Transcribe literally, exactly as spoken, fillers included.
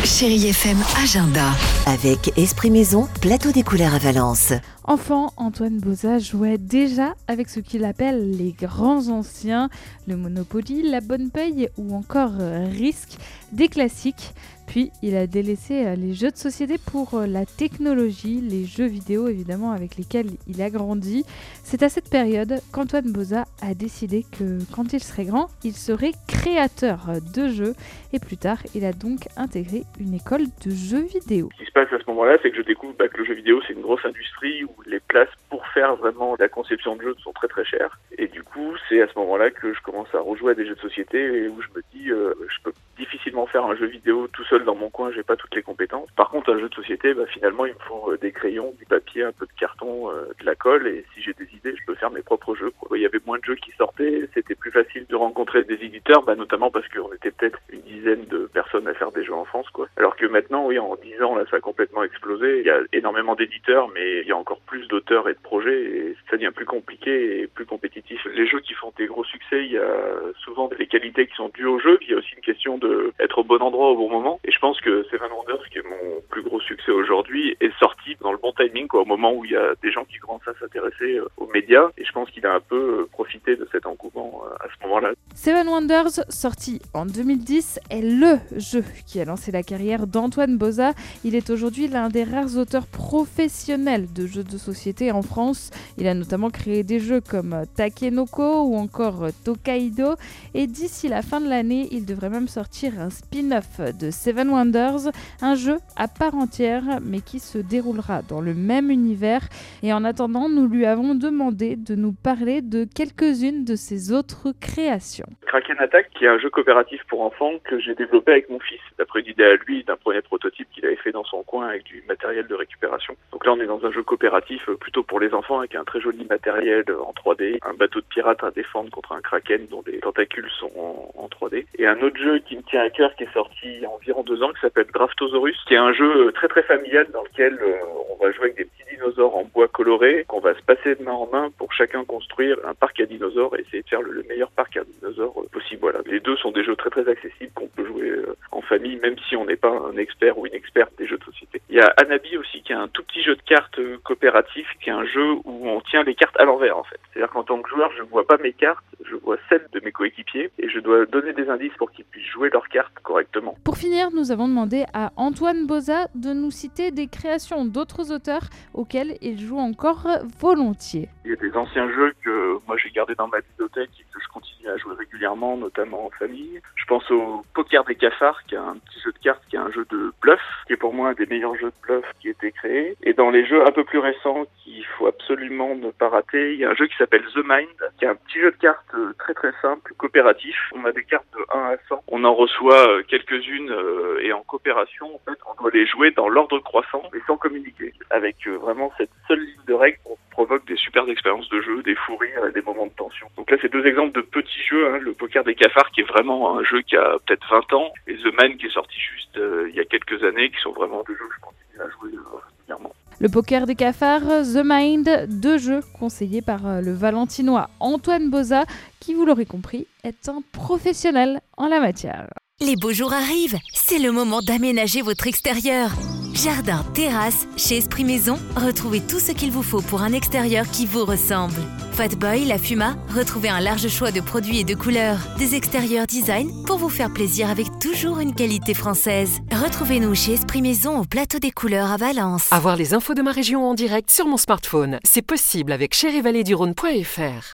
Chérie F M Agenda. Avec Esprit Maison, plateau des couleurs à Valence. Enfant, Antoine Boza jouait déjà avec ce qu'il appelle les grands anciens, le Monopoly, la bonne paye ou encore Risque, des classiques. Puis il a délaissé les jeux de société pour la technologie, les jeux vidéo évidemment avec lesquels il a grandi. C'est à cette période qu'Antoine Boza a décidé que quand il serait grand, il serait créateur de jeux. Et plus tard, il a donc intégré une école de jeux vidéo. Ce qui se passe à ce moment-là, c'est que je découvre bah, que le jeu vidéo, c'est une grosse industrie où les places pour faire vraiment la conception de jeux sont très très chères. Et du coup, c'est à ce moment-là que je commence à rejouer à des jeux de société et où je me dis, euh, je peux difficilement faire un jeu vidéo tout seul dans mon coin, j'ai pas toutes les compétences. Par contre, un jeu de société, bah, finalement, il me faut euh, des crayons, du papier, un peu de carton, euh, de la colle, et si j'ai des idées, je peux faire mes propres jeux, quoi. Il y avait moins de jeux qui sortaient, c'était plus facile de rencontrer des éditeurs, bah, notamment parce qu'on était peut-être une dizaine de personnes à faire des jeux en France, quoi. Alors que maintenant, oui, en dix ans, là, ça a complètement explosé. Il y a énormément d'éditeurs, mais il y a encore plus d'auteurs et de projets, et ça devient plus compliqué et plus compétitif. Les jeux qui font des gros succès, il y a souvent des qualités qui sont dues au jeu, puis il y a aussi une question de être au bon endroit au bon moment. Et je pense que Seven Wonders, qui est mon plus gros succès aujourd'hui, est sorti dans le bon timing, quoi, au moment où il y a des gens qui commencent à s'intéresser aux médias. Et je pense qu'il a un peu profité de cet engouement à ce moment-là. Seven Wonders, sorti en deux mille dix, est le jeu qui a lancé la carrière d'Antoine Boza. Il est aujourd'hui l'un des rares auteurs professionnels de jeux de société en France. Il a notamment créé des jeux comme Takenoko ou encore Tokaido. Et d'ici la fin de l'année, il devrait même sortir un spin-off de Seven Wonders, un jeu à part entière mais qui se déroulera dans le même univers. Et en attendant, nous lui avons demandé de nous parler de quelques-unes de ses autres créations. Kraken Attack, qui est un jeu coopératif pour enfants que j'ai développé avec mon fils, d'après une idée à lui d'un premier prototype qu'il avait fait dans son coin avec du matériel de récupération. Donc là, on est dans un jeu coopératif plutôt pour les enfants avec un très joli matériel en trois D, un bateau de pirate à défendre contre un kraken dont les tentacules sont en, en trois D. Et un autre jeu qui me tient à cœur qui est sorti il y a environ deux ans qui s'appelle Draftosaurus, qui est un jeu très très familial dans lequel euh, on va jouer avec des petits dinosaures en bois coloré, qu'on va se passer de main en main pour chacun construire un parc à dinosaures et essayer de faire le, le meilleur parc à dinosaures euh, possible. Voilà. Les deux sont des jeux très très accessibles qu'on peut jouer euh, en famille, même si on n'est pas un expert ou une experte des jeux de société. Il y a Anabi aussi, qui est un tout petit jeu de cartes euh, coopératif, qui est un jeu où on tient les cartes à l'envers en fait. C'est-à-dire qu'en tant que joueur, je ne vois pas mes cartes, je vois celles de mes coéquipiers et je dois donner des indices pour qu'ils puissent jouer leurs cartes correctement. Pour finir, nous avons demandé à Antoine Boza de nous citer des créations d'autres auteurs auxquels il joue encore volontiers. Il y a des anciens jeux que moi j'ai gardés dans ma bibliothèque et que je continue à jouer régulièrement, notamment en famille. Je pense au Poker des cafards, qui est un petit jeu de cartes, qui est un jeu de bluff, qui est pour moi un des meilleurs jeux de bluff qui a été créé. Et dans les jeux un peu plus récents qu'il faut absolument ne pas rater, il y a un jeu qui s'appelle The Mind, qui est un petit jeu de cartes très très simple, coopératif. On a des cartes de un à cent. On en reçoit quelques-unes et en coopération, en fait, on doit les jouer dans l'ordre croissant mais sans communiquer. Avec vraiment cette seule ligne de règles, on provoque des super expériences de jeu, des fous rires et des moments de tension. Donc là, c'est deux exemples de petits jeux, hein. Le Poker des cafards, qui est vraiment un jeu qui a peut-être vingt ans, et The Man, qui est sorti juste euh, il y a quelques années, qui sont vraiment deux jeux que je continue à jouer euh, régulièrement. Le Poker des cafards, The Mind, deux jeux conseillés par le Valentinois Antoine Boza, qui, vous l'aurez compris, est un professionnel en la matière. Les beaux jours arrivent, c'est le moment d'aménager votre extérieur. Jardin, terrasse, chez Esprit Maison, retrouvez tout ce qu'il vous faut pour un extérieur qui vous ressemble. Fatboy, La Fuma, retrouvez un large choix de produits et de couleurs. Des extérieurs design pour vous faire plaisir avec toujours une qualité française. Retrouvez-nous chez Esprit Maison au plateau des couleurs à Valence. Avoir les infos de ma région en direct sur mon smartphone, c'est possible avec chérievallée du rhône point f r.